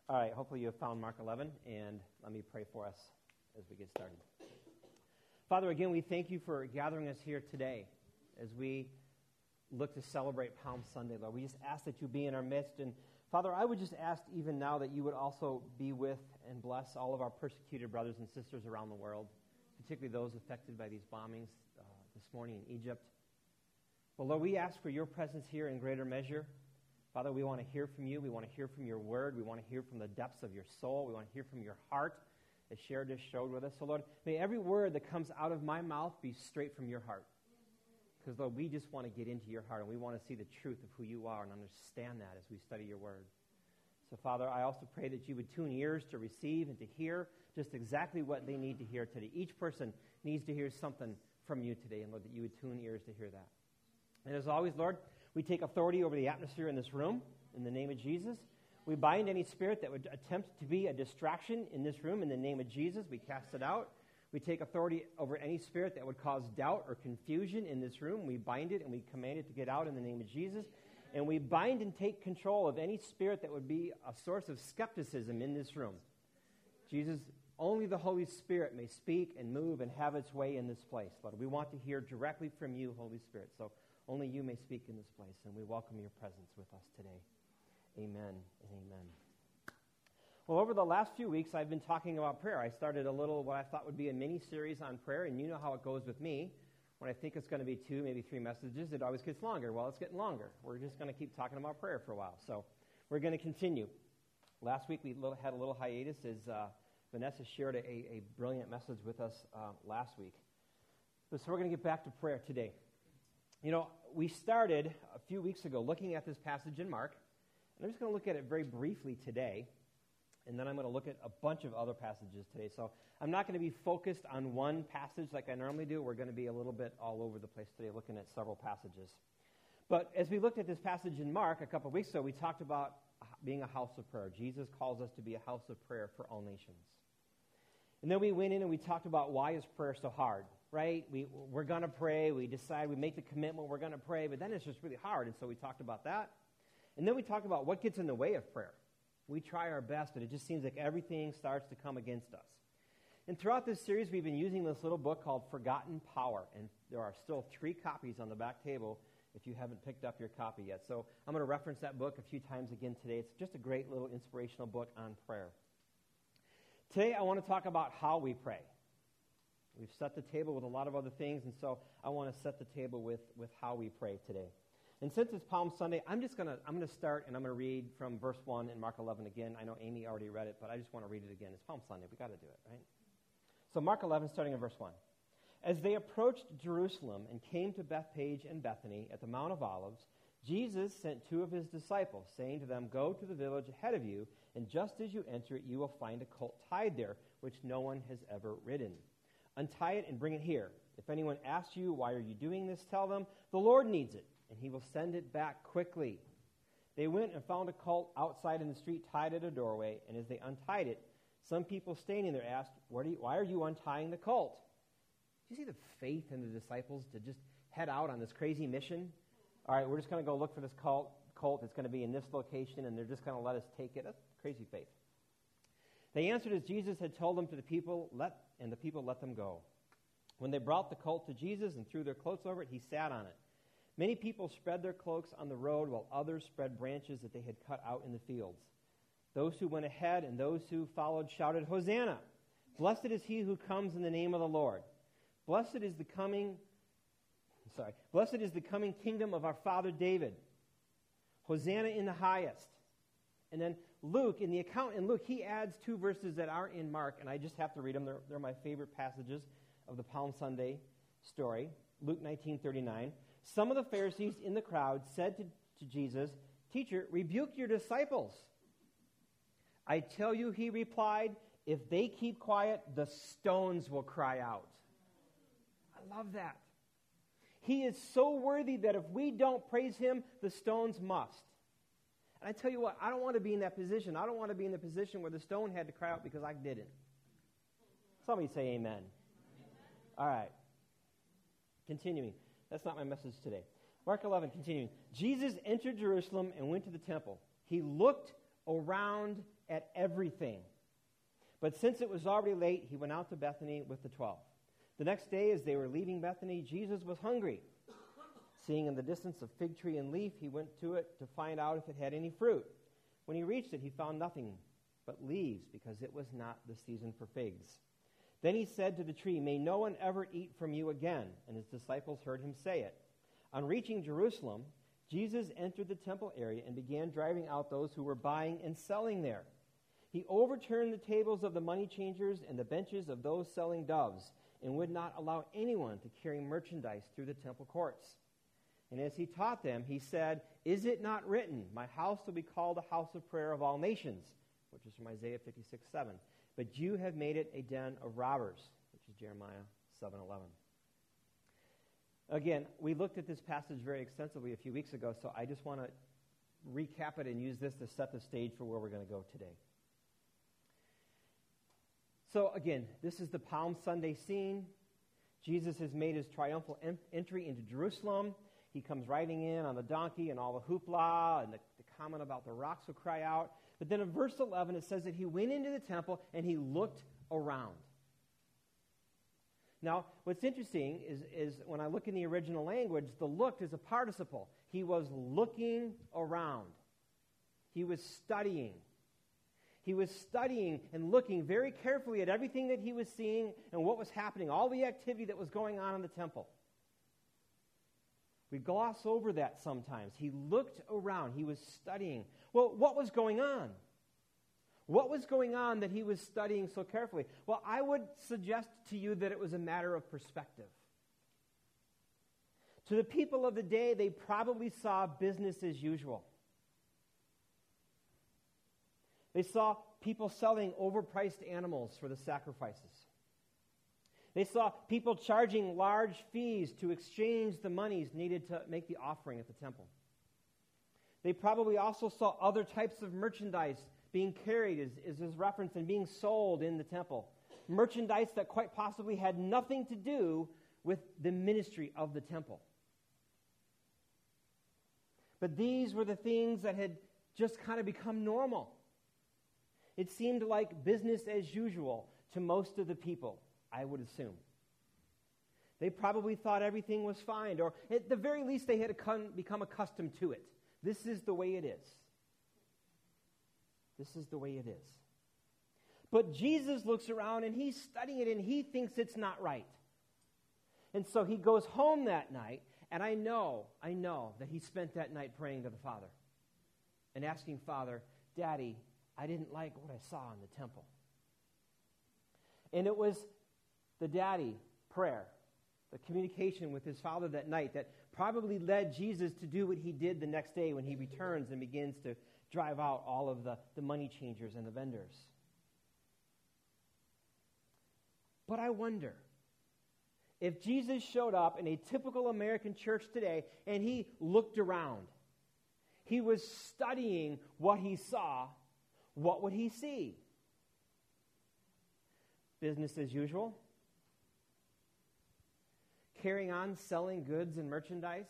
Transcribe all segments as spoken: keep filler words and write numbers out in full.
All right, hopefully you have found Mark eleven, and let me pray for us as we get started. Father, again, we thank you for gathering us here today as we look to celebrate Palm Sunday, Lord. We just ask that you be in our midst. And Father, I would just ask even now that you would also be with and bless all of our persecuted brothers and sisters around the world, particularly those affected by these bombings uh, this morning in Egypt. Well, Lord, we ask for your presence here in greater measure. Father, we want to hear from you. We want to hear from your word. We want to hear from the depths of your soul. We want to hear from your heart, as Sharon just showed with us. So, Lord, may every word that comes out of my mouth be straight from your heart. Because, Lord, we just want to get into your heart, and we want to see the truth of who you are and understand that as we study your word. So, Father, I also pray that you would tune ears to receive and to hear just exactly what they need to hear today. Each person needs to hear something from you today, and, Lord, that you would tune ears to hear that. And as always, Lord, we take authority over the atmosphere in this room in the name of Jesus. We bind any spirit that would attempt to be a distraction in this room in the name of Jesus. We cast it out. We take authority over any spirit that would cause doubt or confusion in this room. We bind it and we command it to get out in the name of Jesus. And we bind and take control of any spirit that would be a source of skepticism in this room. Jesus, only the Holy Spirit may speak and move and have its way in this place. Lord, we want to hear directly from you, Holy Spirit. So only you may speak in this place, and we welcome your presence with us today. Amen and amen. Well, over the last few weeks, I've been talking about prayer. I started a little, what I thought would be a mini-series on prayer, and you know how it goes with me. When I think it's going to be two, maybe three messages, it always gets longer. Well, it's getting longer. We're just going to keep talking about prayer for a while. So we're going to continue. Last week, we had a little hiatus as uh, Vanessa shared a, a brilliant message with us uh, last week. So we're going to get back to prayer today. You know, we started a few weeks ago looking at this passage in Mark, and I'm just going to look at it very briefly today, and then I'm going to look at a bunch of other passages today. So I'm not going to be focused on one passage like I normally do. We're going to be a little bit all over the place today looking at several passages. But as we looked at this passage in Mark a couple of weeks ago, we talked about being a house of prayer. Jesus calls us to be a house of prayer for all nations. And then we went in and we talked about why is prayer so hard, right? We, we're going to pray. We decide, we make the commitment, we're going to pray, but then it's just really hard. And so we talked about that. And then we talked about what gets in the way of prayer. We try our best, but it just seems like everything starts to come against us. And throughout this series, we've been using this little book called Forgotten Power. And there are still three copies on the back table if you haven't picked up your copy yet. So I'm going to reference that book a few times again today. It's just a great little inspirational book on prayer. Today, I want to talk about how we pray. We've set the table with a lot of other things, and so I want to set the table with, with how we pray today. And since it's Palm Sunday, I'm just going to I'm going to start, and I'm going to read from verse one in Mark eleven again. I know Amy already read it, but I just want to read it again. It's Palm Sunday. We've got to do it, right? So Mark eleven, starting in verse one. As they approached Jerusalem and came to Bethphage and Bethany at the Mount of Olives, Jesus sent two of his disciples, saying to them, "Go to the village ahead of you, and just as you enter it, you will find a colt tied there, which no one has ever ridden. Untie it and bring it here. If anyone asks you, 'Why are you doing this?' tell them, 'The Lord needs it, and he will send it back quickly.'" They went and found a colt outside in the street tied at a doorway, and as they untied it, some people standing there asked, "Why are you, why are you untying the colt?" Do you see the faith in the disciples to just head out on this crazy mission? All right, we're just going to go look for this colt. colt. It's going to be in this location, and they're just going to let us take it. That's crazy faith. They answered as Jesus had told them to the people, let and the people let them go. When they brought the colt to Jesus and threw their cloaks over it, he sat on it. Many people spread their cloaks on the road, while others spread branches that they had cut out in the fields. Those who went ahead and those who followed shouted, "Hosanna! Blessed is he who comes in the name of the Lord. Blessed is the coming, sorry, blessed is the coming kingdom of our father David. Hosanna in the highest." And then Luke, in the account in Luke, he adds two verses that aren't in Mark, and I just have to read them. They're, they're my favorite passages of the Palm Sunday story. Luke nineteen thirty-nine. Some of the Pharisees in the crowd said to, to Jesus, "Teacher, rebuke your disciples." "I tell you," he replied, "if they keep quiet, the stones will cry out." I love that. He is so worthy that if we don't praise him, the stones must. And I tell you what, I don't want to be in that position. I don't want to be in the position where the stone had to cry out because I didn't. Somebody say amen. Amen. All right. Continuing. That's not my message today. Mark eleven, continuing. Jesus entered Jerusalem and went to the temple. He looked around at everything. But since it was already late, he went out to Bethany with the twelve. The next day, as they were leaving Bethany, Jesus was hungry. Seeing in the distance a fig tree and leaf, he went to it to find out if it had any fruit. When he reached it, he found nothing but leaves, because it was not the season for figs. Then he said to the tree, "May no one ever eat from you again." And his disciples heard him say it. On reaching Jerusalem, Jesus entered the temple area and began driving out those who were buying and selling there. He overturned the tables of the money changers and the benches of those selling doves, and would not allow anyone to carry merchandise through the temple courts. And as he taught them, he said, "Is it not written, 'My house will be called a house of prayer of all nations,'" which is from Isaiah fifty-six seven. "But you have made it a den of robbers," which is Jeremiah seven eleven. Again, we looked at this passage very extensively a few weeks ago, so I just want to recap it and use this to set the stage for where we're going to go today. So again, this is the Palm Sunday scene. Jesus has made his triumphal en- entry into Jerusalem. He comes riding in on the donkey and all the hoopla and the, the comment about the rocks will cry out. But then in verse eleven, it says that he went into the temple and he looked around. Now, what's interesting is, is when I look in the original language, the looked is a participle. He was looking around. He was studying. He was studying and looking very carefully at everything that he was seeing and what was happening, all the activity that was going on in the temple. We gloss over that sometimes. He looked around. He was studying. Well, what was going on? What was going on that he was studying so carefully? Well, I would suggest to you that it was a matter of perspective. To the people of the day, they probably saw business as usual. They saw people selling overpriced animals for the sacrifices. They saw people charging large fees to exchange the monies needed to make the offering at the temple. They probably also saw other types of merchandise being carried, as, as is referenced, and being sold in the temple. Merchandise that quite possibly had nothing to do with the ministry of the temple. But these were the things that had just kind of become normal. It seemed like business as usual to most of the people, I would assume. They probably thought everything was fine, or at the very least they had become accustomed to it. This is the way it is. This is the way it is. But Jesus looks around and he's studying it and he thinks it's not right. And so he goes home that night, and I know, I know that he spent that night praying to the Father and asking Father, "Daddy, I didn't like what I saw in the temple." And it was the daddy prayer, the communication with his Father that night, that probably led Jesus to do what he did the next day when he returns and begins to drive out all of the, the money changers and the vendors. But I wonder if Jesus showed up in a typical American church today and he looked around, he was studying what he saw, what would he see? Business as usual? Carrying on selling goods and merchandise?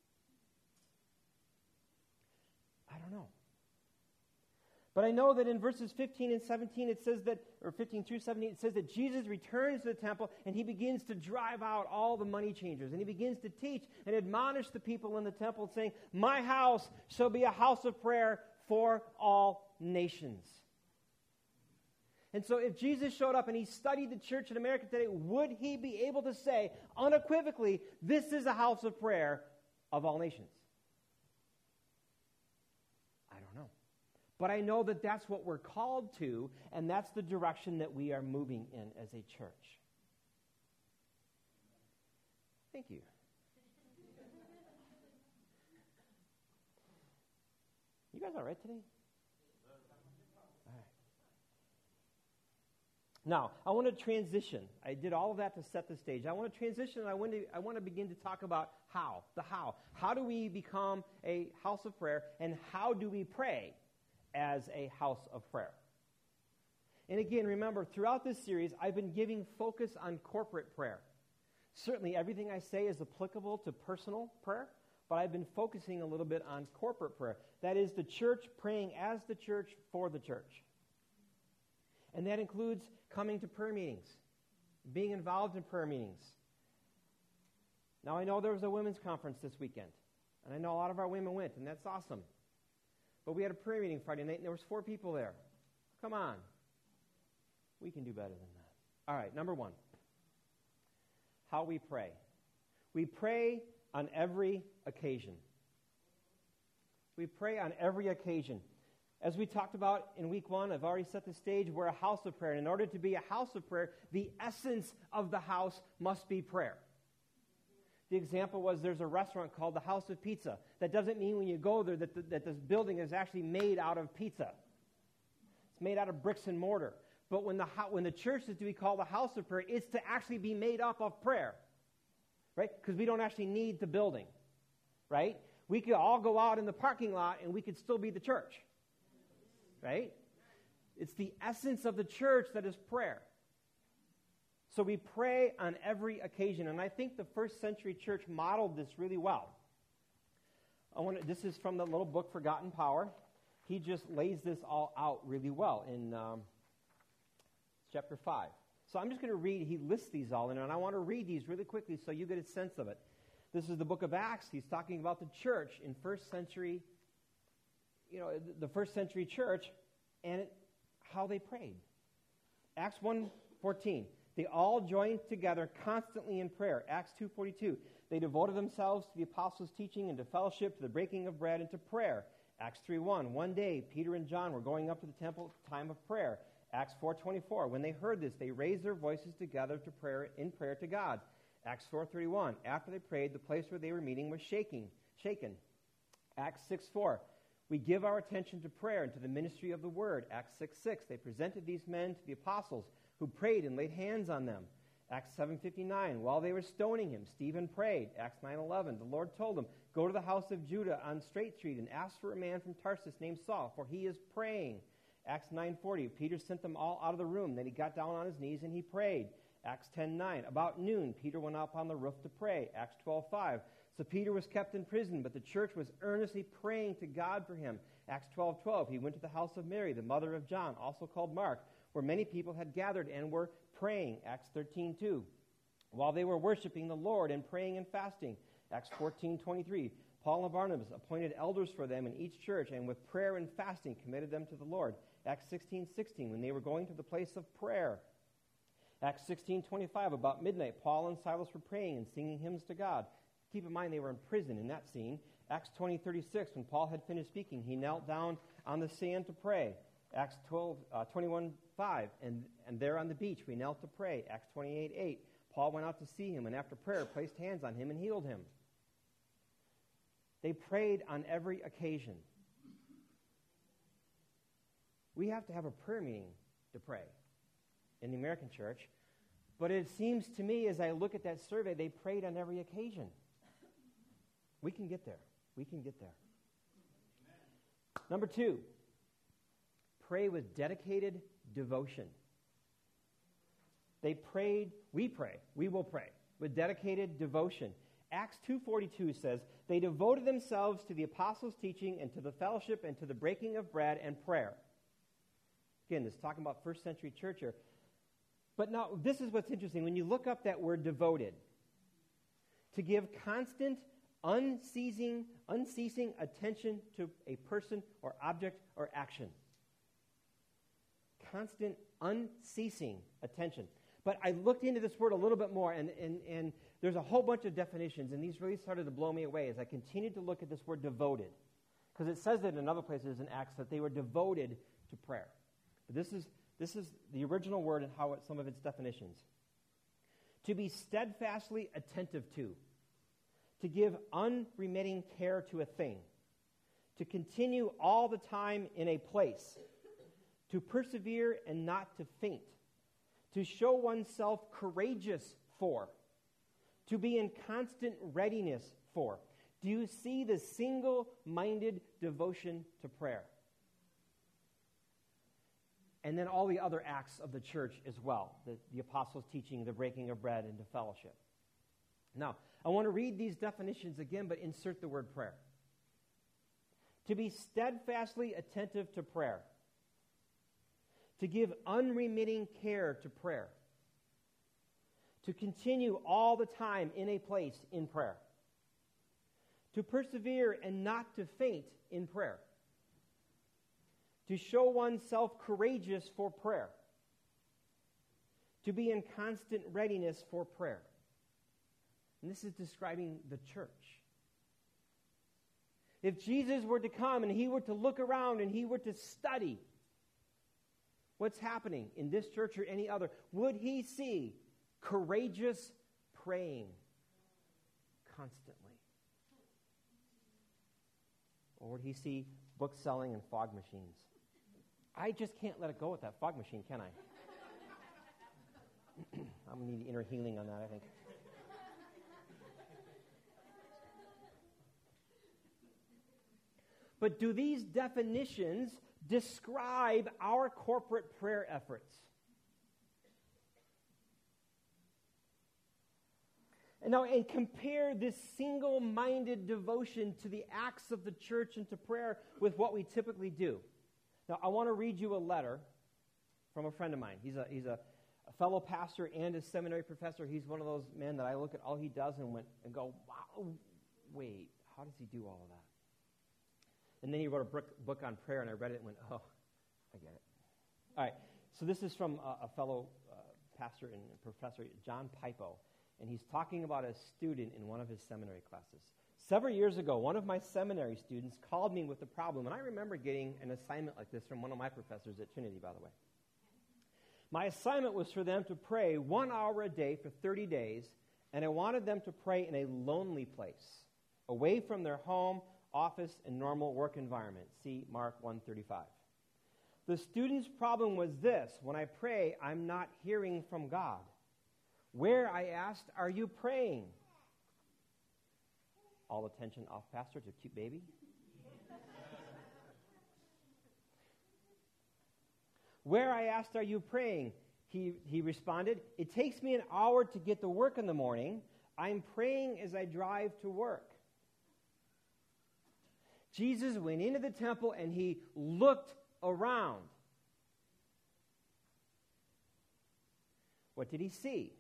I don't know. But I know that in verses fifteen and seventeen it says that, or fifteen through seventeen, it says that Jesus returns to the temple and he begins to drive out all the money changers. And he begins to teach and admonish the people in the temple, saying, "My house shall be a house of prayer for all nations." And so if Jesus showed up and he studied the church in America today, would he be able to say unequivocally, "This is a house of prayer of all nations"? I don't know. But I know that that's what we're called to, and that's the direction that we are moving in as a church. Thank you. You guys all right today? All right. Now, I want to transition. I did all of that to set the stage. I want to transition, and I want to, I want to begin to talk about how, the how. How do we become a house of prayer, and how do we pray as a house of prayer? And again, remember, throughout this series, I've been giving focus on corporate prayer. Certainly, everything I say is applicable to personal prayer, but I've been focusing a little bit on corporate prayer. That is the church praying as the church for the church. And that includes coming to prayer meetings, being involved in prayer meetings. Now, I know there was a women's conference this weekend, and I know a lot of our women went, and that's awesome. But we had a prayer meeting Friday night, and there was four people there. Come on. We can do better than that. All right, number one, how we pray. We pray on every occasion. We pray on every occasion. As we talked about in week one, I've already set the stage. We're a house of prayer. And in order to be a house of prayer, the essence of the house must be prayer. The example was there's a restaurant called the House of Pizza. That doesn't mean when you go there that, the, that this building is actually made out of pizza. It's made out of bricks and mortar. But when the, when the church is to be called the house of prayer, it's to actually be made up of prayer. Right? Because we don't actually need the building. Right? We could all go out in the parking lot and we could still be the church. Right? It's the essence of the church that is prayer. So we pray on every occasion, and I think the first century church modeled this really well. I want to, this is from the little book, Forgotten Power. He just lays this all out really well in um, chapter five. So I'm just going to read, he lists these all in, and I want to read these really quickly so you get a sense of it. This is the book of Acts. He's talking about the church in first century, you know, the first century church, and it, how they prayed. Acts one fourteen. They all joined together constantly in prayer. Acts two forty-two. They devoted themselves to the apostles' teaching and to fellowship, to the breaking of bread, and to prayer. Acts three one. One day, Peter and John were going up to the temple, time of prayer. Acts four twenty-four. When they heard this, they raised their voices together to prayer in prayer to God. Acts four thirty-one. After they prayed, the place where they were meeting was shaking, shaken. Acts six four. We give our attention to prayer and to the ministry of the word. Acts six six. They presented these men to the apostles, who prayed and laid hands on them. Acts seven fifty-nine, while they were stoning him, Stephen prayed. Acts nine eleven, the Lord told him, go to the house of Judah on Straight Street and ask for a man from Tarsus named Saul, for he is praying. Acts nine forty, Peter sent them all out of the room. Then he got down on his knees and he prayed. Acts ten nine, about noon, Peter went up on the roof to pray. Acts twelve five, so Peter was kept in prison, but the church was earnestly praying to God for him. Acts twelve twelve, he went to the house of Mary, the mother of John, also called Mark, where many people had gathered and were praying. Acts thirteen two. While they were worshiping the Lord and praying and fasting. Acts fourteen twenty-three. Paul and Barnabas appointed elders for them in each church, and with prayer and fasting committed them to the Lord. Acts sixteen sixteen. When they were going to the place of prayer. Acts sixteen twenty-five. About midnight, Paul and Silas were praying and singing hymns to God. Keep in mind they were in prison in that scene. Acts twenty thirty-six. When Paul had finished speaking, he knelt down on the sand to pray. Acts twelve, uh, twenty-one five, and, and there on the beach we knelt to pray. Acts twenty-eight eight, Paul went out to see him, and after prayer placed hands on him and healed him. They prayed on every occasion. We have to have a prayer meeting to pray in the American church, but it seems to me as I look at that survey, they prayed on every occasion. We can get there. We can get there. Number two, pray with dedicated devotion. They prayed, we pray, we will pray, with dedicated devotion. Acts two forty-two says, they devoted themselves to the apostles' teaching and to the fellowship and to the breaking of bread and prayer. Again, this is talking about first century church here. But now, this is what's interesting. When you look up that word devoted, to give constant, unceasing, unceasing attention to a person or object or action. Constant, unceasing attention. But I looked into this word a little bit more, and, and, and there's a whole bunch of definitions, and these really started to blow me away as I continued to look at this word devoted. Because it says it in other places in Acts that they were devoted to prayer. But this is, this is the original word and how it, some of its definitions. To be steadfastly attentive to. To give unremitting care to a thing. To continue all the time in a place. To persevere and not to faint. To show oneself courageous for. To be in constant readiness for. Do you see the single-minded devotion to prayer? And then all the other acts of the church as well. The, the apostles' teaching, the breaking of bread, and the fellowship. Now, I want to read these definitions again, but insert the word prayer. To be steadfastly attentive to prayer. To give unremitting care to prayer. To continue all the time in a place in prayer. To persevere and not to faint in prayer. To show oneself courageous for prayer. To be in constant readiness for prayer. And this is describing the church. If Jesus were to come and he were to look around and he were to study what's happening in this church or any other, would he see courageous praying constantly? Or would he see book selling and fog machines? I just can't let it go with that fog machine, can I? I'm going to need inner healing on that, I think. But do these definitions describe our corporate prayer efforts? And now, and compare this single-minded devotion to the acts of the church and to prayer with what we typically do. Now, I want to read you a letter from a friend of mine. He's a he's a, a fellow pastor and a seminary professor. He's one of those men that I look at all he does and went and go, wow, wait, how does he do all of that? And then he wrote a book, book on prayer, and I read it and went, oh, I get it. All right, so this is from a, a fellow uh, pastor and professor, John Pipo, and he's talking about a student in one of his seminary classes. Several years ago, one of my seminary students called me with a problem, and I remember getting an assignment like this from one of my professors at Trinity, by the way. My assignment was for them to pray one hour a day for thirty days, and I wanted them to pray in a lonely place, away from their home, office, and normal work environment. See Mark one thirty-five. The student's problem was this: when I pray, I'm not hearing from God. Where, I asked, are you praying? All attention off pastor to cute baby. Where, I asked, are you praying? He, he responded, it takes me an hour to get to work in the morning. I'm praying as I drive to work. Jesus went into the temple and he looked around. What did he see?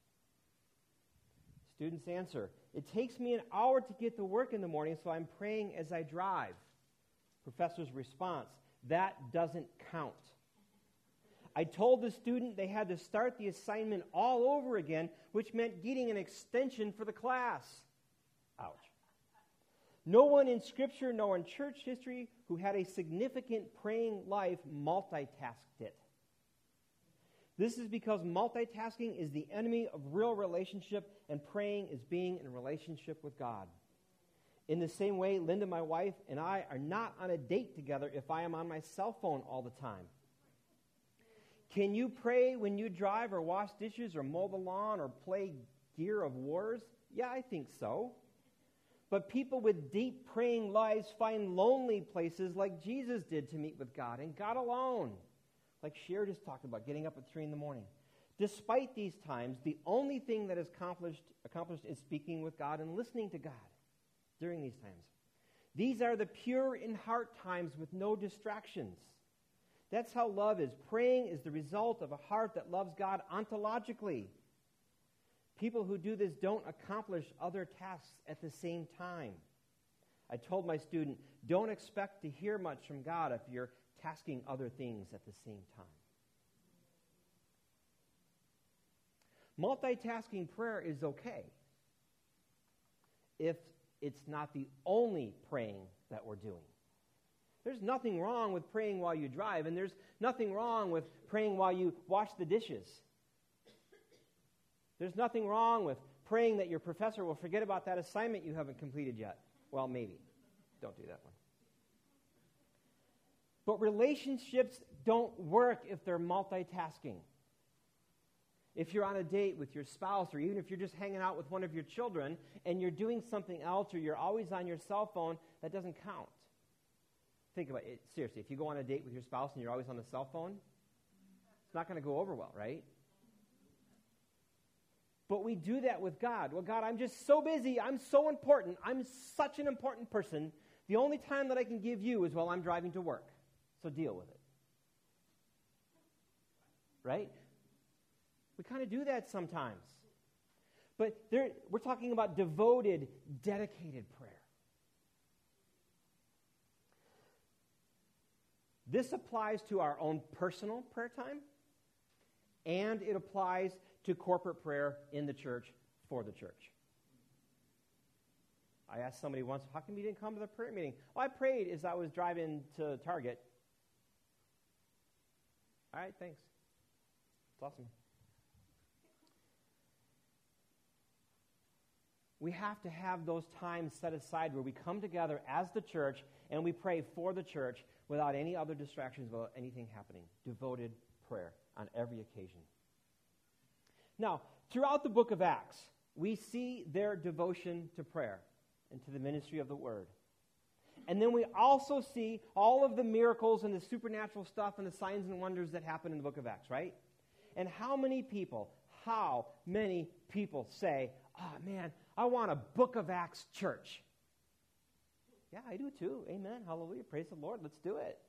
Students answer, it takes me an hour to get to work in the morning, so I'm praying as I drive. Professor's response, that doesn't count. I told the student they had to start the assignment all over again, which meant getting an extension for the class. Ouch. No one in Scripture nor in church history who had a significant praying life multitasked it. This is because multitasking is the enemy of real relationship, and praying is being in relationship with God. In the same way, Linda, my wife, and I are not on a date together if I am on my cell phone all the time. Can you pray when you drive or wash dishes or mow the lawn or play Gear of Wars? Yeah, I think so. But people with deep praying lives find lonely places like Jesus did to meet with God, and God alone. Like Cher just talked about, getting up at three in the morning. Despite these times, the only thing that is accomplished, accomplished is speaking with God and listening to God during these times. These are the pure in heart times with no distractions. That's how love is. Praying is the result of a heart that loves God ontologically. People who do this don't accomplish other tasks at the same time. I told my student, don't expect to hear much from God if you're tasking other things at the same time. Multitasking prayer is okay if it's not the only praying that we're doing. There's nothing wrong with praying while you drive, and there's nothing wrong with praying while you wash the dishes. There's nothing wrong with praying that your professor will forget about that assignment you haven't completed yet. Well, maybe. Don't do that one. But relationships don't work if they're multitasking. If you're on a date with your spouse, or even if you're just hanging out with one of your children and you're doing something else, or you're always on your cell phone, that doesn't count. Think about it. Seriously, if you go on a date with your spouse and you're always on the cell phone, it's not going to go over well, right? But we do that with God. Well, God, I'm just so busy. I'm so important. I'm such an important person. The only time that I can give you is while I'm driving to work. So deal with it. Right? We kind of do that sometimes. But there, we're talking about devoted, dedicated prayer. This applies to our own personal prayer time, and it applies to corporate prayer in the church for the church. I asked somebody once, how come you didn't come to the prayer meeting? Well, I prayed as I was driving to Target. All right, thanks. It's awesome. We have to have those times set aside where we come together as the church and we pray for the church without any other distractions, without anything happening. Devoted prayer on every occasion. Now, throughout the book of Acts, we see their devotion to prayer and to the ministry of the word. And then we also see all of the miracles and the supernatural stuff and the signs and wonders that happen in the book of Acts, right? And how many people, how many people say, oh man, I want a book of Acts church. Yeah, I do too. Amen. Hallelujah. Praise the Lord. Let's do it.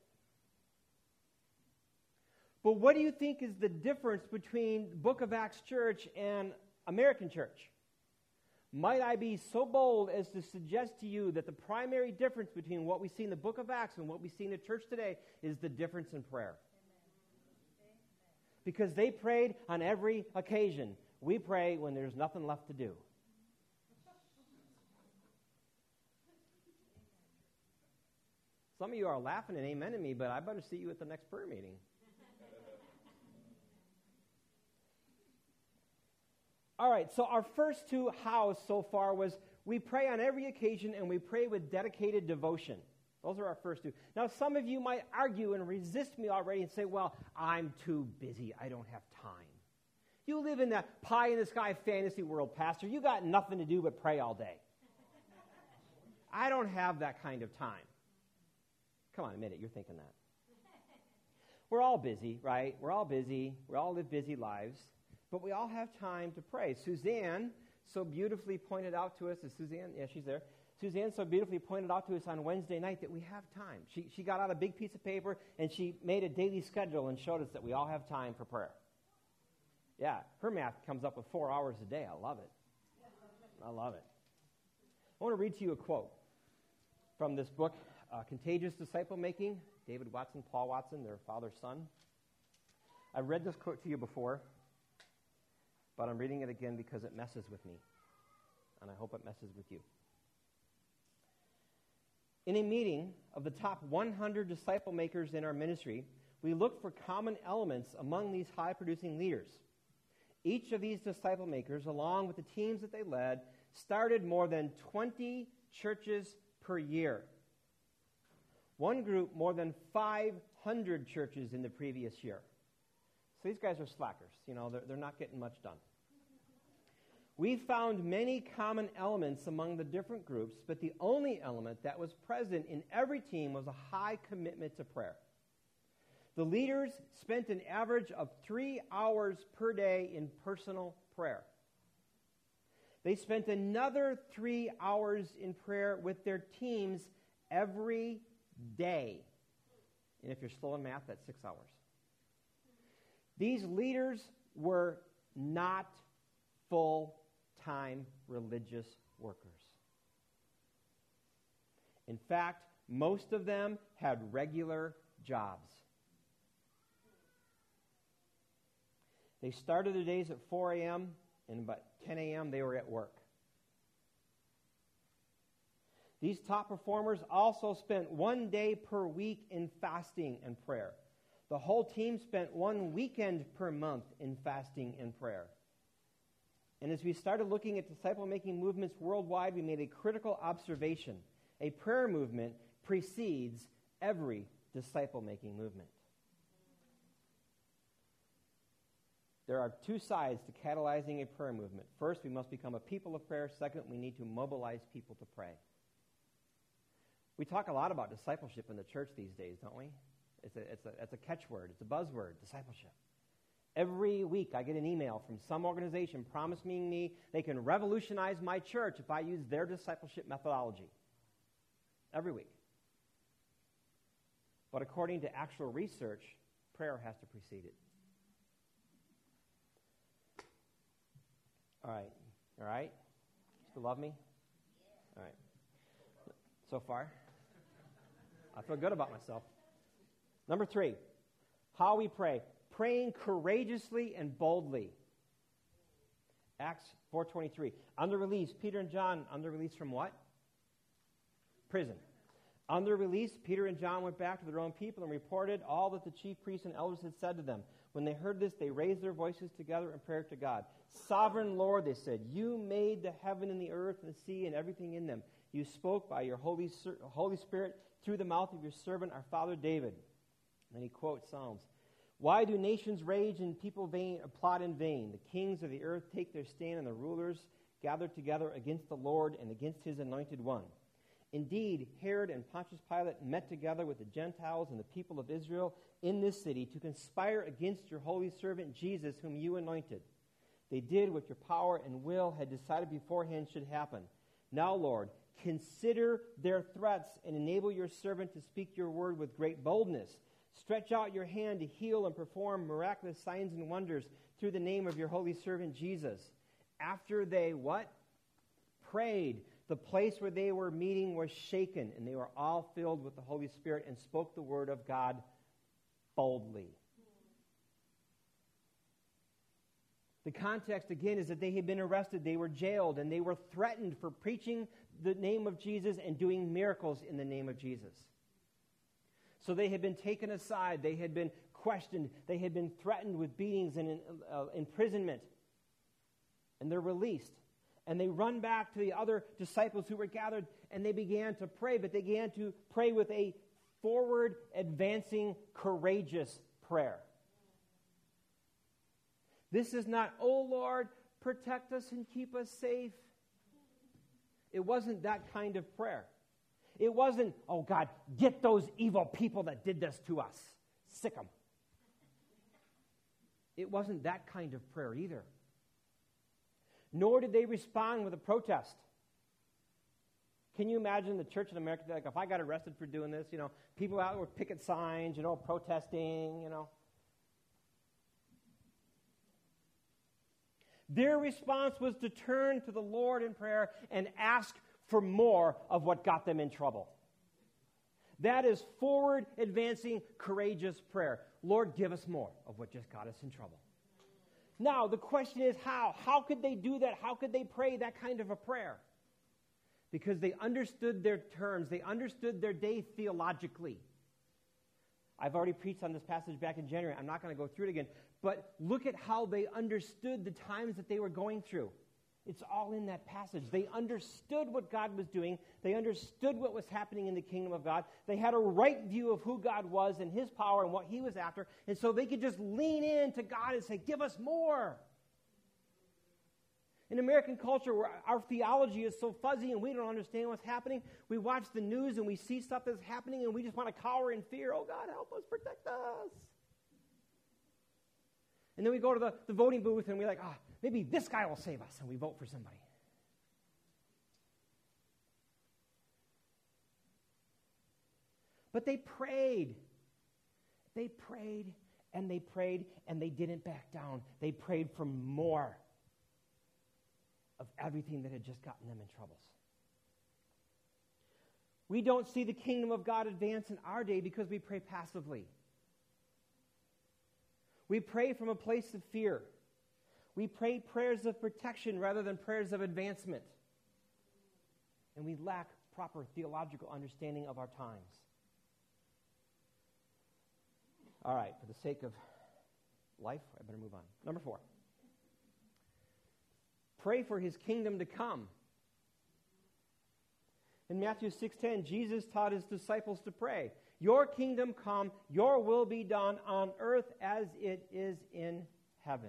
But what do you think is the difference between Book of Acts Church and American church? Might I be so bold as to suggest to you that the primary difference between what we see in the Book of Acts and what we see in the church today is the difference in prayer? Because they prayed on every occasion. We pray when there's nothing left to do. Some of you are laughing and amen to me, but I better see you at the next prayer meeting. All right, so our first two hows so far was we pray on every occasion and we pray with dedicated devotion. Those are our first two. Now, some of you might argue and resist me already and say, well, I'm too busy. I don't have time. You live in that pie-in-the-sky fantasy world, Pastor. You got nothing to do but pray all day. I don't have that kind of time. Come on, admit it. You're thinking that. We're all busy, right? We're all busy. We all live busy lives. But we all have time to pray. Suzanne so beautifully pointed out to us, is Suzanne? Yeah, she's there. Suzanne so beautifully pointed out to us on Wednesday night that we have time. She, she got out a big piece of paper and she made a daily schedule and showed us that we all have time for prayer. Yeah, her math comes up with four hours a day. I love it. I love it. I want to read to you a quote from this book, uh, Contagious Disciple Making. David Watson, Paul Watson, their father-son. I've read this quote to you before, but I'm reading it again because it messes with me, and I hope it messes with you. In a meeting of the top one hundred disciple makers in our ministry, we looked for common elements among these high-producing leaders. Each of these disciple makers, along with the teams that they led, started more than twenty churches per year. One group, more than five hundred churches in the previous year. So these guys are slackers. You know, they're, they're not getting much done. We found many common elements among the different groups, but the only element that was present in every team was a high commitment to prayer. The leaders spent an average of three hours per day in personal prayer. They spent another three hours in prayer with their teams every day. And if you're slow in math, that's six hours. These leaders were not full-time religious workers. In fact, most of them had regular jobs. They started their days at four a.m., and about ten a.m. they were at work. These top performers also spent one day per week in fasting and prayer. The whole team spent one weekend per month in fasting and prayer. And as we started looking at disciple-making movements worldwide, we made a critical observation. A prayer movement precedes every disciple-making movement. There are two sides to catalyzing a prayer movement. First, we must become a people of prayer. Second, we need to mobilize people to pray. We talk a lot about discipleship in the church these days, don't we? It's a, it's a, it's a catchword. It's a buzzword, discipleship. Every week I get an email from some organization promising me they can revolutionize my church if I use their discipleship methodology. Every week. But according to actual research, prayer has to precede it. All right. All right? Still love me? All right. So far, I feel good about myself. Number three, how we pray. Praying courageously and boldly. Acts four twenty-three. Under release, Peter and John, under release from what? Prison. Under release, Peter and John went back to their own people and reported all that the chief priests and elders had said to them. When they heard this, they raised their voices together in prayer to God. Sovereign Lord, they said, you made the heaven and the earth and the sea and everything in them. You spoke by your Holy, Holy Spirit through the mouth of your servant, our father David. And then he quotes Psalms. Why do nations rage and people vain, plot in vain? The kings of the earth take their stand, and the rulers gather together against the Lord and against his anointed one. Indeed, Herod and Pontius Pilate met together with the Gentiles and the people of Israel in this city to conspire against your holy servant Jesus, whom you anointed. They did what your power and will had decided beforehand should happen. Now, Lord, consider their threats and enable your servant to speak your word with great boldness. Stretch out your hand to heal and perform miraculous signs and wonders through the name of your holy servant Jesus. After they, what? Prayed. The place where they were meeting was shaken, and they were all filled with the Holy Spirit and spoke the word of God boldly. The context, again, is that they had been arrested, they were jailed, and they were threatened for preaching the name of Jesus and doing miracles in the name of Jesus. So they had been taken aside, they had been questioned, they had been threatened with beatings and uh, imprisonment, and they're released. And they run back to the other disciples who were gathered, and they began to pray, but they began to pray with a forward, advancing, courageous prayer. This is not, oh Lord, protect us and keep us safe. It wasn't that kind of prayer. It wasn't, oh God, get those evil people that did this to us. Sick them. It wasn't that kind of prayer either. Nor did they respond with a protest. Can you imagine the church in America, like if I got arrested for doing this, you know, people out with picket signs, you know, protesting, you know. Their response was to turn to the Lord in prayer and ask for more of what got them in trouble. That is forward, advancing, courageous prayer. Lord, give us more of what just got us in trouble. Now, the question is how? How could they do that? How could they pray that kind of a prayer? Because they understood their terms. They understood their day theologically. I've already preached on this passage back in January. I'm not going to go through it again. But look at how they understood the times that they were going through. It's all in that passage. They understood what God was doing. They understood what was happening in the kingdom of God. They had a right view of who God was and his power and what he was after. And so they could just lean into God and say, give us more. In American culture, where our theology is so fuzzy and we don't understand what's happening, we watch the news and we see stuff that's happening and we just want to cower in fear. Oh, God, help us, protect us. And then we go to the, the voting booth and we're like, ah, oh, maybe this guy will save us, and we vote for somebody. But they prayed. They prayed, and they prayed, and they didn't back down. They prayed for more of everything that had just gotten them in troubles. We don't see the kingdom of God advance in our day because we pray passively. We pray from a place of fear. We pray prayers of protection rather than prayers of advancement. And we lack proper theological understanding of our times. All right, for the sake of life, I better move on. Number four. Pray for his kingdom to come. In Matthew six ten, Jesus taught his disciples to pray, your kingdom come, your will be done on earth as it is in heaven.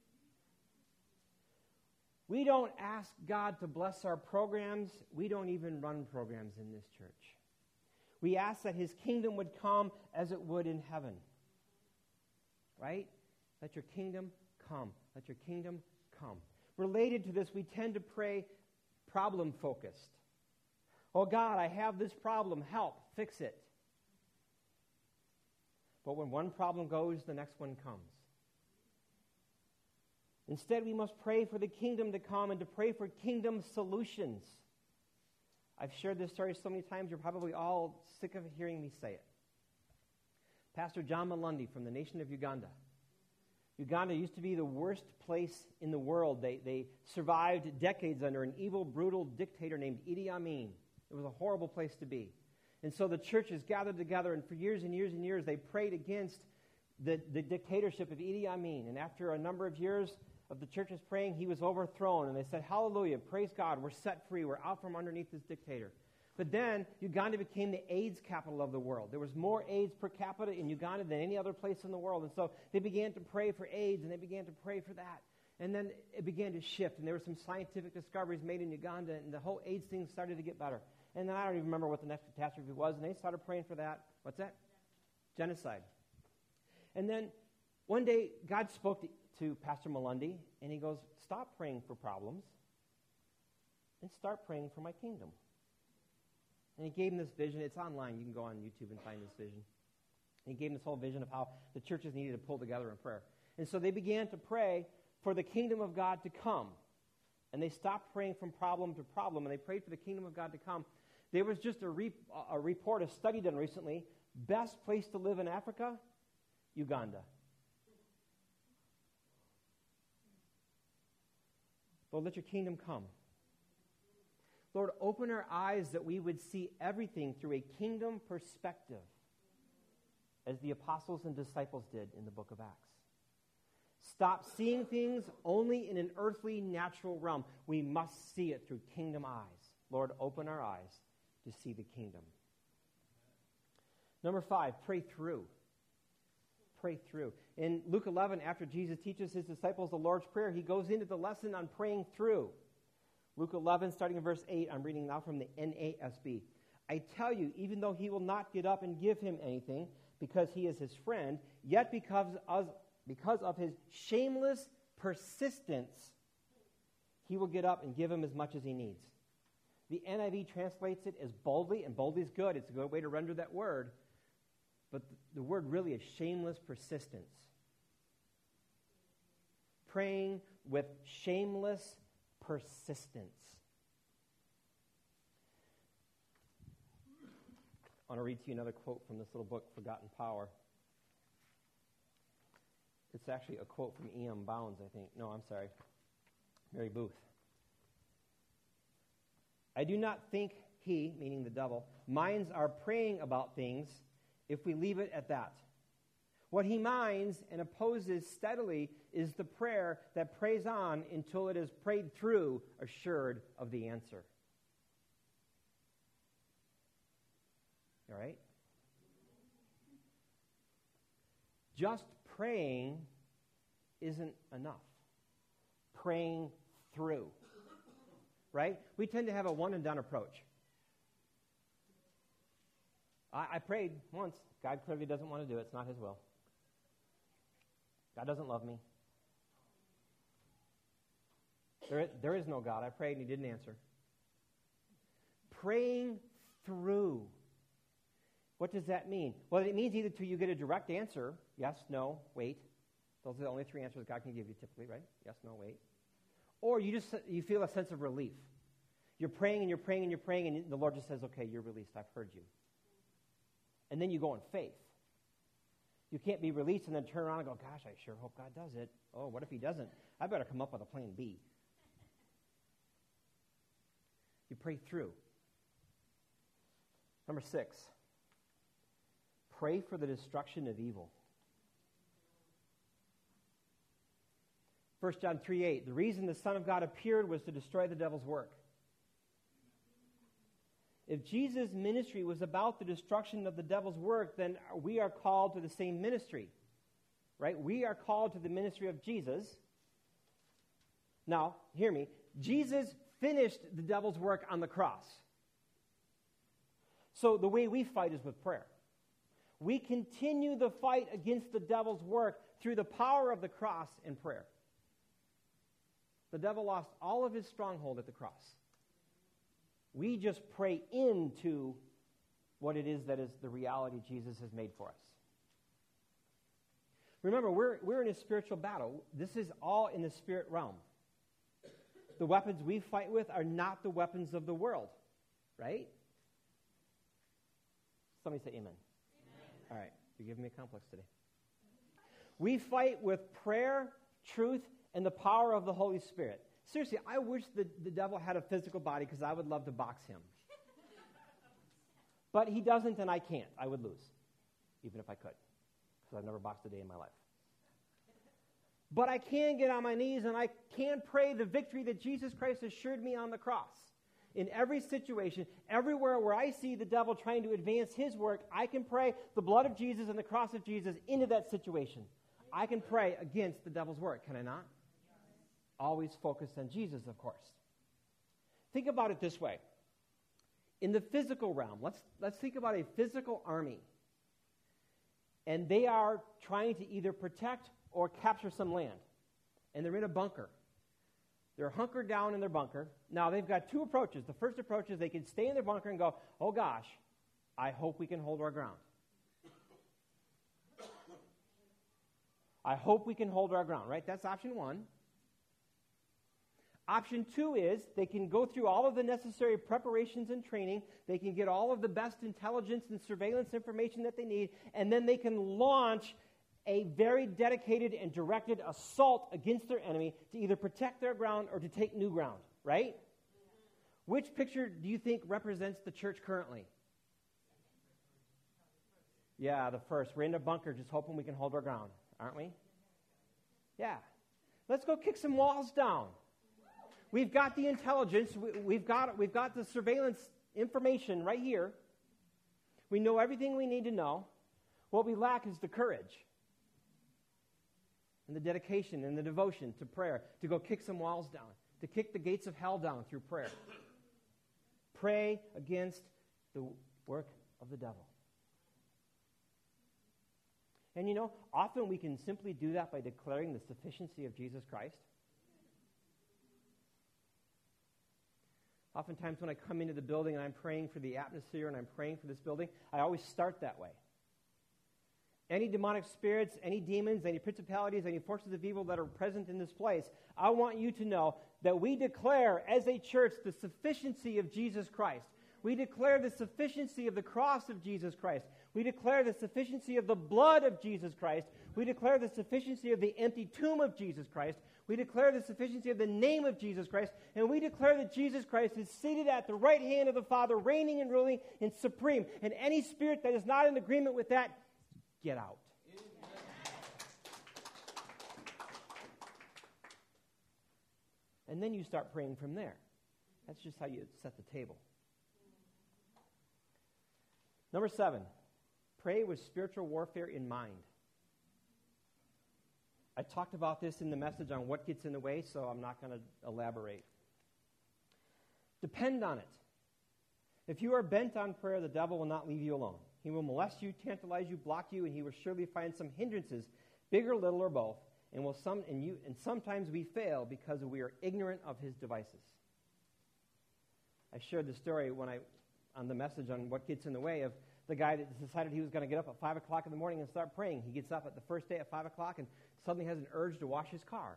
We don't ask God to bless our programs. We don't even run programs in this church. We ask that his kingdom would come as it would in heaven. Right? Let your kingdom come. Let your kingdom come. Related to this, we tend to pray problem-focused. Oh God, I have this problem. Help. Fix it. But when one problem goes, the next one comes. Instead, we must pray for the kingdom to come and to pray for kingdom solutions. I've shared this story so many times, you're probably all sick of hearing me say it. Pastor John Malundi from the nation of Uganda. Uganda used to be the worst place in the world. They, they survived decades under an evil, brutal dictator named Idi Amin. It was a horrible place to be. And so the churches gathered together, and for years and years and years, they prayed against the, the dictatorship of Idi Amin. And after a number of years of the churches praying, he was overthrown. And they said, hallelujah, praise God, we're set free. We're out from underneath this dictator. But then Uganda became the AIDS capital of the world. There was more AIDS per capita in Uganda than any other place in the world. And so they began to pray for AIDS, and they began to pray for that. And then it began to shift, and there were some scientific discoveries made in Uganda, and the whole AIDS thing started to get better. And then I don't even remember what the next catastrophe was, and they started praying for that. What's that? Genocide. And then one day, God spoke to, to Pastor Malundi, and he goes, stop praying for problems and start praying for my kingdom. And he gave him this vision. It's online. You can go on YouTube and find this vision. And he gave him this whole vision of how the churches needed to pull together in prayer. And so they began to pray for the kingdom of God to come. And they stopped praying from problem to problem, and they prayed for the kingdom of God to come. There was just a, re- a report, a study done recently. Best place to live in Africa? Uganda. Lord, let your kingdom come. Lord, open our eyes that we would see everything through a kingdom perspective, as the apostles and disciples did in the book of Acts. Stop seeing things only in an earthly, natural realm. We must see it through kingdom eyes. Lord, open our eyes to see the kingdom. Number five, pray through. Pray through. In Luke eleven, after Jesus teaches his disciples the Lord's Prayer, he goes into the lesson on praying through. Luke eleven, starting in verse eight, I'm reading now from the N A S B. I tell you, even though he will not get up and give him anything, because he is his friend, yet because of, because of his shameless persistence, he will get up and give him as much as he needs. The N I V translates it as boldly, and boldly is good. It's a good way to render that word. But the word really is shameless persistence. Praying with shameless persistence. I want to read to you another quote from this little book, Forgotten Power. It's actually a quote from E M Bounds, I think. No, I'm sorry. Mary Booth. I do not think he, meaning the devil, minds our praying about things if we leave it at that. What he minds and opposes steadily is the prayer that prays on until it is prayed through, assured of the answer. All right? Just praying isn't enough. Praying through. Right? We tend to have a one-and-done approach. I, I prayed once. God clearly doesn't want to do it. It's not his will. God doesn't love me. There, there is no God. I prayed and he didn't answer. Praying through. What does that mean? Well, it means either to you get a direct answer, yes, no, wait. Those are the only three answers God can give you typically, right? Yes, no, wait. Or you just you feel a sense of relief. You're praying and you're praying and you're praying, and the Lord just says, okay, you're released. I've heard you. And then you go in faith. You can't be released and then turn around and go, gosh, I sure hope God does it. Oh, what if he doesn't? I better come up with a plan B. You pray through. Number six, pray for the destruction of evil. First John three eight, the reason the Son of God appeared was to destroy the devil's work. If Jesus' ministry was about the destruction of the devil's work, then we are called to the same ministry, right? We are called to the ministry of Jesus. Now, hear me. Jesus finished the devil's work on the cross. So the way we fight is with prayer. we continue the fight against the devil's work through the power of the cross and prayer. The devil lost all of his stronghold at the cross. We just pray into what it is that is the reality Jesus has made for us. Remember, we're, we're in a spiritual battle. This is all in the spirit realm. The weapons we fight with are not the weapons of the world, right? Somebody say amen. Amen. All right, you're giving me a complex today. We fight with prayer, truth, and the power of the Holy Spirit. Seriously, I wish the, the devil had a physical body because I would love to box him. But he doesn't, and I can't. I would lose, even if I could, because I've never boxed a day in my life. But I can get on my knees, and I can pray the victory that Jesus Christ assured me on the cross. In every situation, everywhere where I see the devil trying to advance his work, I can pray the blood of Jesus and the cross of Jesus into that situation. I can pray against the devil's work, can I not? Always focused on Jesus, of course. Think about it this way. In the physical realm, let's, let's think about a physical army. And they are trying to either protect or capture some land. And they're in a bunker. They're hunkered down in their bunker. Now, they've got two approaches. The first approach is they can stay in their bunker and go, oh gosh, I hope we can hold our ground. I hope we can hold our ground, right? That's option one. Option two is they can go through all of the necessary preparations and training. They can get all of the best intelligence and surveillance information that they need, and then they can launch a very dedicated and directed assault against their enemy to either protect their ground or to take new ground, right? Which picture do you think represents the church currently? Yeah, the first. We're in a bunker just hoping we can hold our ground, aren't we? Yeah. Let's go kick some walls down. We've got the intelligence. We, we've got, we've got the surveillance information right here. We know everything we need to know. What we lack is the courage and the dedication and the devotion to prayer, to go kick some walls down, to kick the gates of hell down through prayer. Pray against the work of the devil. And you know, often we can simply do that by declaring the sufficiency of Jesus Christ. Oftentimes when I come into the building and I'm praying for the atmosphere and I'm praying for this building, I always start that way. Any demonic spirits, any demons, any principalities, any forces of evil that are present in this place, I want you to know that we declare as a church the sufficiency of Jesus Christ. We declare the sufficiency of the cross of Jesus Christ. We declare the sufficiency of the blood of Jesus Christ. We declare the sufficiency of the empty tomb of Jesus Christ. We declare the sufficiency of the name of Jesus Christ. And we declare that Jesus Christ is seated at the right hand of the Father, reigning and ruling and supreme. And any spirit that is not in agreement with that, get out. And then you start praying from there. That's just how you set the table. Number seven, pray with spiritual warfare in mind. I talked about this in the message on what gets in the way, so I'm not going to elaborate. Depend on it. If you are bent on prayer, the devil will not leave you alone. He will molest you, tantalize you, block you, and he will surely find some hindrances, big or little or both, and will some and you and sometimes we fail because we are ignorant of his devices. I shared the story when I on the message on what gets in the way of the guy that decided he was going to get up at five o'clock in the morning and start praying. He gets up at the first day at five o'clock and suddenly has an urge to wash his car.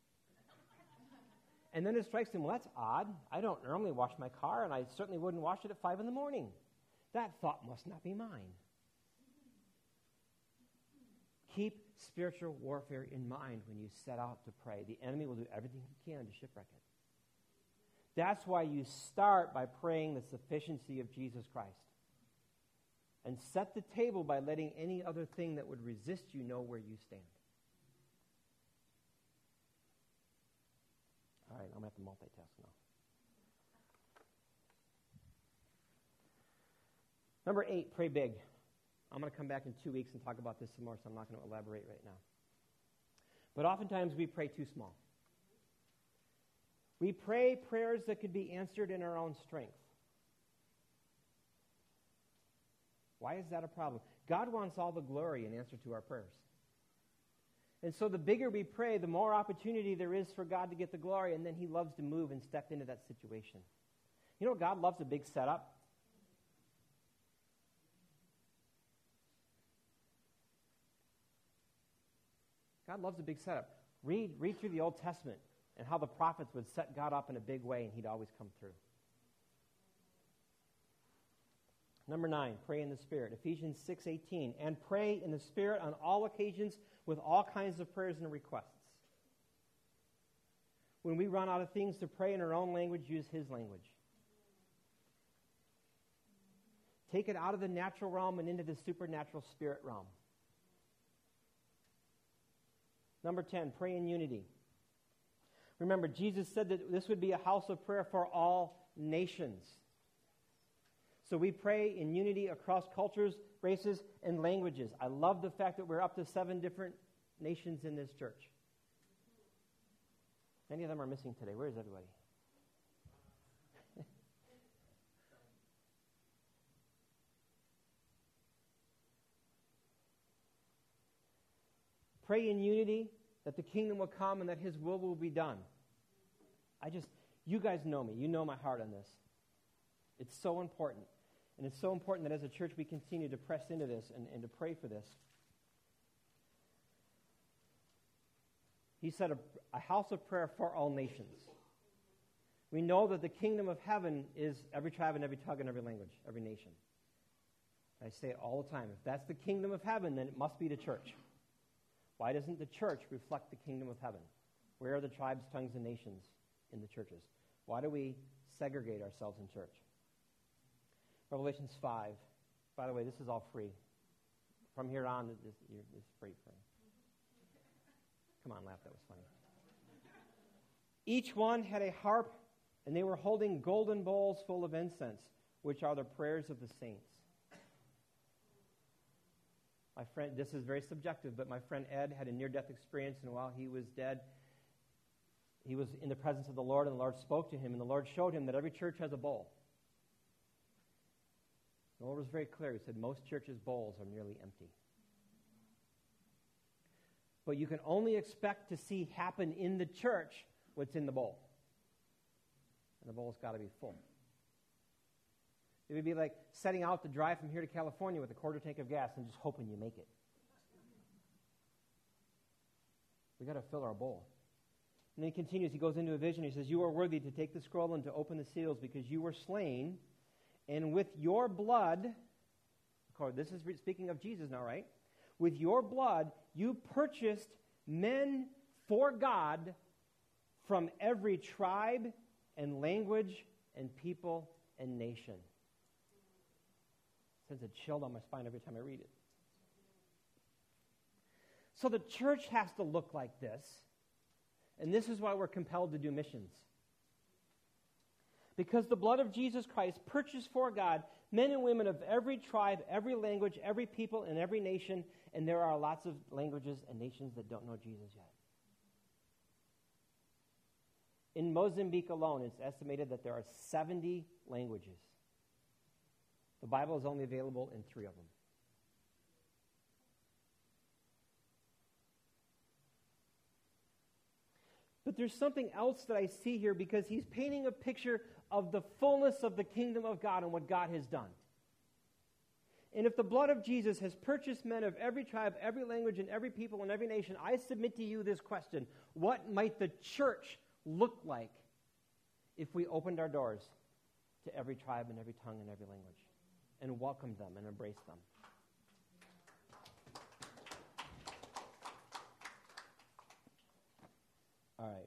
And then it strikes him, well, that's odd. I don't normally wash my car, and I certainly wouldn't wash it at five in the morning. That thought must not be mine. Keep spiritual warfare in mind when you set out to pray. The enemy will do everything he can to shipwreck it. That's why you start by praying the sufficiency of Jesus Christ. And set the table by letting any other thing that would resist you know where you stand. All right, I'm going to have to multitask now. Number eight, pray big. I'm going to come back in two weeks and talk about this some more, so I'm not going to elaborate right now. But oftentimes we pray too small. We pray prayers that could be answered in our own strength. Why is that a problem? God wants all the glory in answer to our prayers. And so the bigger we pray, the more opportunity there is for God to get the glory, and then he loves to move and step into that situation. You know, God loves a big setup. God loves a big setup. Read, read through the Old Testament and how the prophets would set God up in a big way, and he'd always come through. Number nine, pray in the Spirit. Ephesians six eighteen, and pray in the Spirit on all occasions with all kinds of prayers and requests. When we run out of things to pray in our own language, use his language. Take it out of the natural realm and into the supernatural spirit realm. Number ten, pray in unity. Remember, Jesus said that this would be a house of prayer for all nations. So we pray in unity across cultures, races, and languages. I love the fact that we're up to seven different nations in this church. Many of them are missing today. Where is everybody? Pray in unity that the kingdom will come and that his will will be done. I just, you guys know me. You know my heart on this. It's so important. And it's so important that as a church we continue to press into this and, and to pray for this. He said a, a house of prayer for all nations. We know that the kingdom of heaven is every tribe and every tongue and every language, every nation. I say it all the time. If that's the kingdom of heaven, then it must be the church. Why doesn't the church reflect the kingdom of heaven? Where are the tribes, tongues, and nations in the churches? Why do we segregate ourselves in church? Revelations five. By the way, this is all free. From here on, this is free. Come on, laugh. That was funny. Each one had a harp, and they were holding golden bowls full of incense, which are the prayers of the saints. My friend, this is very subjective, but my friend Ed had a near-death experience, and while he was dead, he was in the presence of the Lord, and the Lord spoke to him, and the Lord showed him that every church has a bowl. The Lord was very clear. He said most churches' bowls are nearly empty. But you can only expect to see happen in the church what's in the bowl. And the bowl's got to be full. It would be like setting out to drive from here to California with a quarter tank of gas and just hoping you make it. We've got to fill our bowl. And then he continues. He goes into a vision. He says, you are worthy to take the scroll and to open the seals because you were slain, and with your blood, this is speaking of Jesus now, right? With your blood, you purchased men for God from every tribe and language and people and nation. It sends a chill down my spine every time I read it. So the church has to look like this, and this is why we're compelled to do missions. Because the blood of Jesus Christ purchased for God men and women of every tribe, every language, every people, and every nation, and there are lots of languages and nations that don't know Jesus yet. In Mozambique alone, it's estimated that there are seventy languages. The Bible is only available in three of them. But there's something else that I see here because he's painting a picture of the fullness of the kingdom of God and what God has done. And if the blood of Jesus has purchased men of every tribe, every language, and every people and every nation, I submit to you this question: what might the church look like if we opened our doors to every tribe and every tongue and every language and welcomed them and embraced them? All right.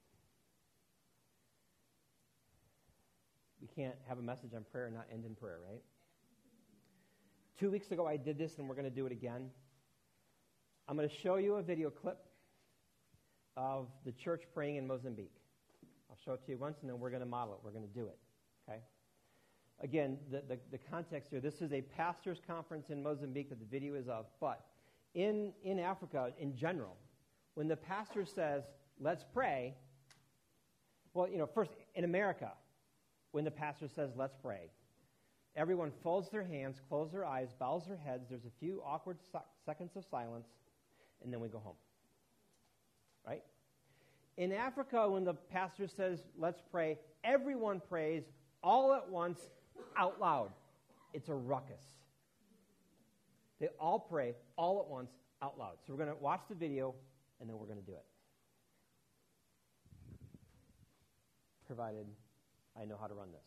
We can't have a message on prayer and not end in prayer, right? Two weeks ago I did this, and we're going to do it again. I'm going to show you a video clip of the church praying in Mozambique. I'll show it to you once, and then we're going to model it. We're going to do it, okay? Again, the, the, the context here, this is a pastor's conference in Mozambique that the video is of, but in, in Africa in general, when the pastor says, let's pray, well, you know, first, in America, when the pastor says, let's pray, Everyone folds their hands, closes their eyes, bows their heads. There's a few awkward so- seconds of silence, and then we go home. Right? In Africa, when the pastor says, let's pray, everyone prays all at once, out loud. It's a ruckus. They all pray all at once, out loud. So we're going to watch the video, and then we're going to do it. Provided I know how to run this.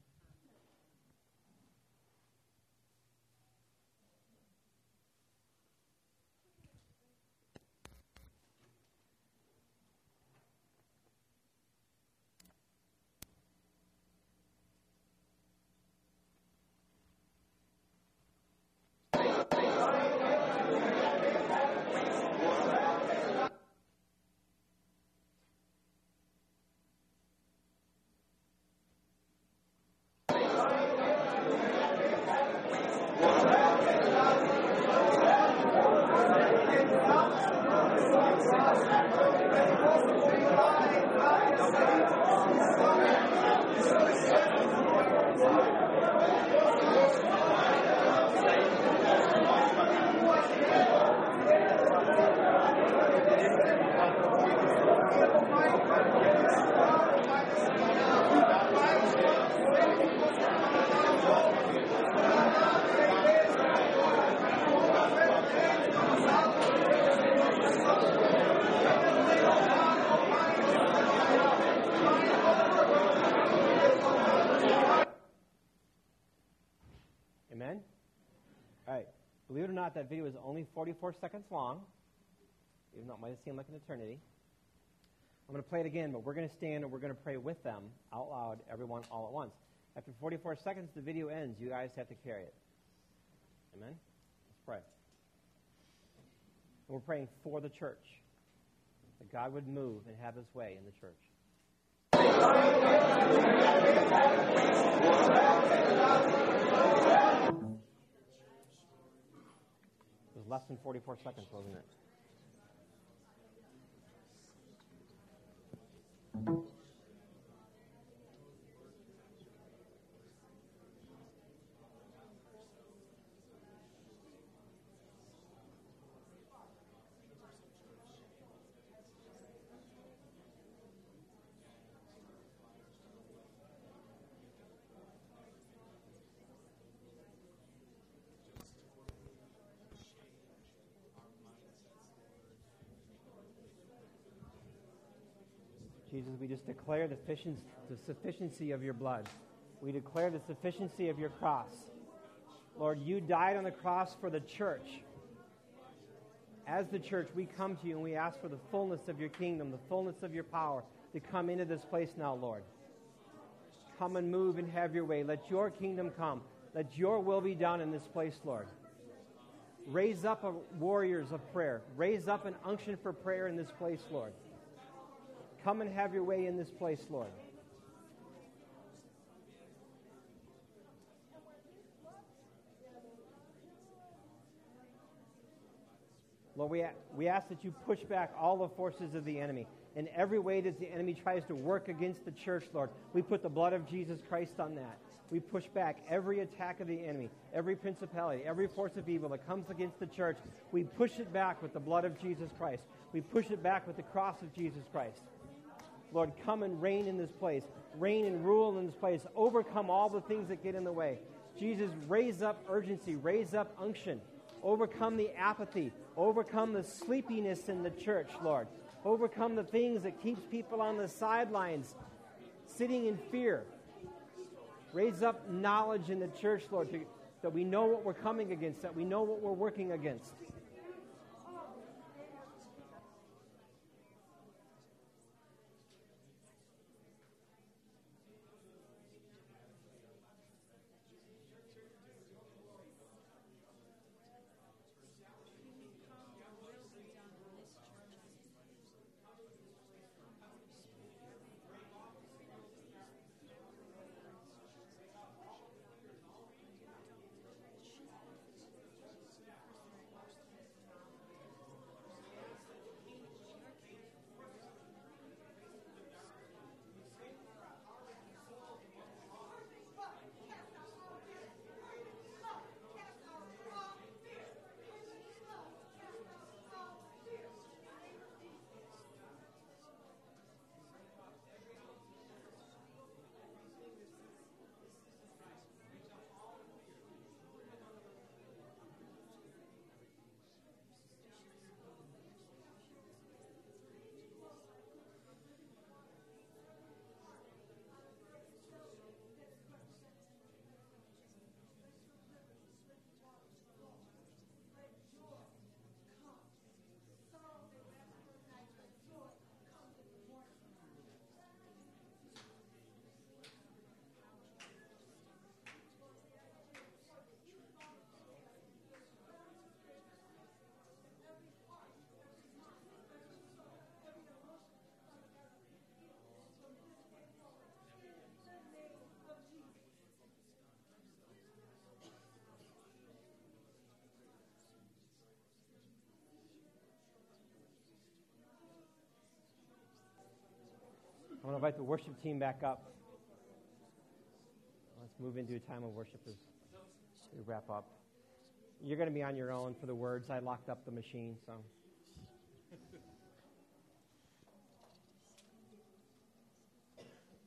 Believe it or not, that video is only forty-four seconds long, even though it might have seemed like an eternity. I'm going to play it again, but we're going to stand and we're going to pray with them out loud, everyone, all at once. After forty-four seconds, the video ends. You guys have to carry it. Amen? Let's pray. And we're praying for the church, that God would move and have his way in the church. It was less than forty-four seconds, wasn't it? Jesus, we just declare the sufficiency of your blood. We declare the sufficiency of your cross. Lord, you died on the cross for the church. As the church, we come to you and we ask for the fullness of your kingdom, the fullness of your power to come into this place now, Lord. Come and move and have your way. Let your kingdom come. Let your will be done in this place, Lord. Raise up a warriors of prayer. Raise up an unction for prayer in this place, Lord. Come and have your way in this place, Lord. Lord, we, we ask that you push back all the forces of the enemy. In every way that the enemy tries to work against the church, Lord, we put the blood of Jesus Christ on that. We push back every attack of the enemy, every principality, every force of evil that comes against the church. We push it back with the blood of Jesus Christ. We push it back with the cross of Jesus Christ. Lord, come and reign in this place. Reign and rule in this place. Overcome all the things that get in the way. Jesus, raise up urgency. Raise up unction. Overcome the apathy. Overcome the sleepiness in the church, Lord. Overcome the things that keeps people on the sidelines, sitting in fear. Raise up knowledge in the church, Lord, to, that we know what we're coming against, that we know what we're working against. I'm going to invite the worship team back up. Let's move into a time of worship as we wrap up. You're going to be on your own for the words. I locked up the machine, so...